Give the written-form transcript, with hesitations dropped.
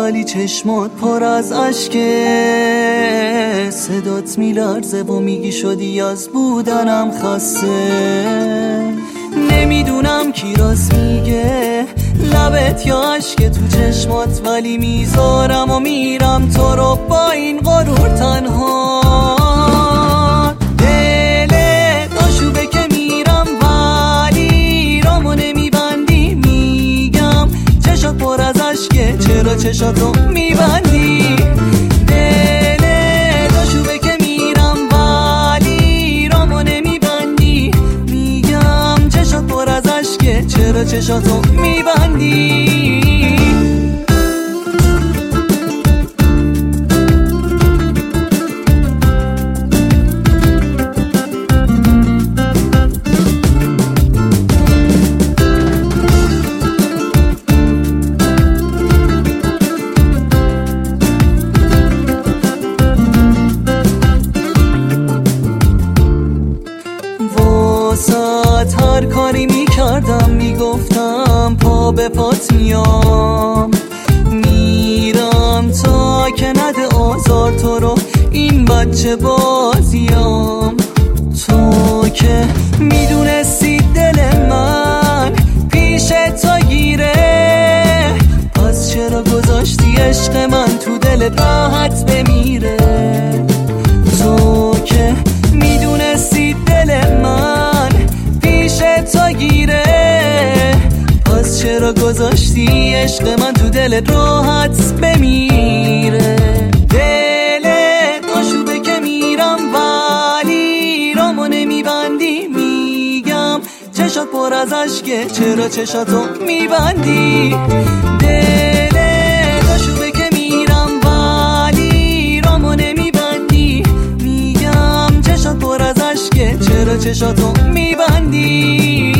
ولی چشمات پر از اشکه، صدات میلرزه و میگی شدی از بودنم خسته. نمیدونم کی راست میگه، لبت یا اشک تو چشمات، ولی میذارم و میرم تو رو با این غرور تنها. دلت آشوبه که میرم ولی رامو نمیبندی، میگم چشات پر از اشکه، چرا چشاتو میبندی؟ دلت آشوبه که میرم ولی رامو نمیبندی، میگم چشات پر از اشکه، چرا چشاتو میبندی؟ واسه هر کاری میکردم، میگفتم پا به پات میام، میرم تا که نده آزار تو رو این بچه بازیام. تو که میدونستی دل من پیش تو گیره، پس چرا گذاشتی عشق من تو دلت راحت بمیره؟ تو که میدونستی دل من پیش تو گیره، پس چرا گذاشتی عشق من تو دلت راحت بمیره؟ دلت آشوبه که میرم ولی رامو نمیبندی، میگم چشات پر از اشکه، چرا چشاتو میبندی؟ دلت آشوبه که میرم ولی رامو نمیبندی، میگم چشات پر از اشکه، چرا چشاتو میبندی؟